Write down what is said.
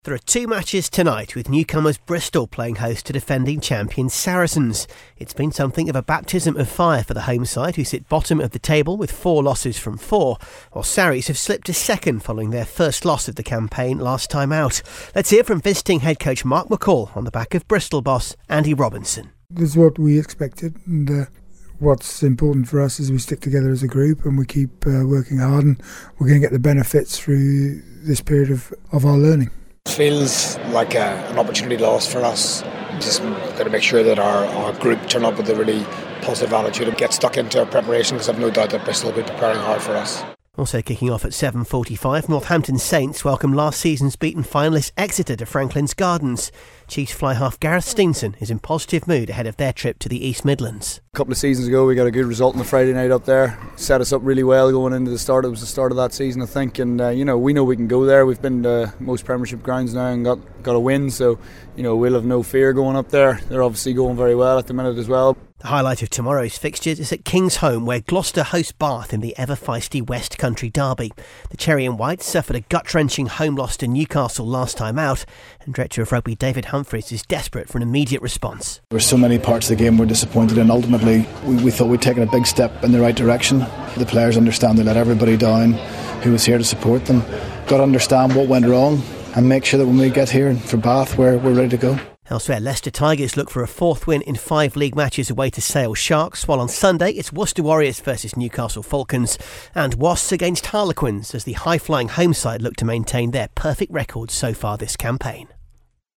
There are two matches tonight, with newcomers Bristol playing host to defending champions Saracens. It's been something of a baptism of fire for the home side, who sit bottom of the table with 4 losses from 4, while Sarries have slipped to second following their first loss of the campaign last time out. Let's hear from visiting head coach Mark McCall on the back of Bristol boss Andy Robinson. This is what we expected, and what's important for us is we stick together as a group and we keep working hard, and we're going to get the benefits through this period of our learning. It feels like an opportunity lost for us. Just got to make sure that our group turn up with a really positive attitude and get stuck into our preparation, because I've no doubt that Bristol will be preparing hard for us. Also kicking off at 7:45, Northampton Saints welcome last season's beaten finalist Exeter to Franklin's Gardens. Chiefs fly half Gareth Steenson is in positive mood ahead of their trip to the East Midlands. A couple of seasons ago we got a good result on the Friday night up there. Set us up really well going into the start. It was the start of that season, I think, and we know we can go there. We've been to most Premiership grounds now and got a win, so we'll have no fear going up there. They're obviously going very well at the minute as well. The highlight of tomorrow's fixtures is at Kingsholm, where Gloucester host Bath in the ever-feisty West Country derby. The Cherry and Whites suffered a gut-wrenching home loss to Newcastle last time out, and Director of Rugby David Humphreys is desperate for an immediate response. There were so many parts of the game we're disappointed in. Ultimately, we thought we'd taken a big step in the right direction. The players understand they let everybody down who was here to support them. Got to understand what went wrong and make sure that when we get here for Bath, we're ready to go. Elsewhere, Leicester Tigers look for a 4th win in 5 league matches away to Sale Sharks, while on Sunday it's Worcester Warriors versus Newcastle Falcons and Wasps against Harlequins, as the high-flying home side look to maintain their perfect record so far this campaign.